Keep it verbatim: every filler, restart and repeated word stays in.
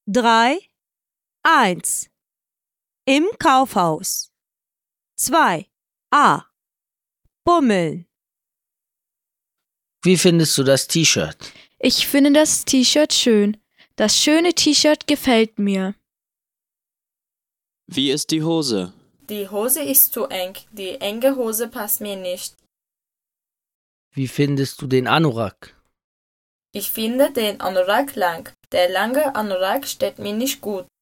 drei, eins. Im Kaufhaus. zwei. A. Bummeln. Wie findest du das T-Shirt? Ich finde das T-Shirt schön. Das schöne T-Shirt gefällt mir. Wie ist die Hose? Die Hose ist zu eng. Die enge Hose passt mir nicht. Wie findest du den Anorak? Ich finde den Anorak lang. Der lange Anorak steht mir nicht gut.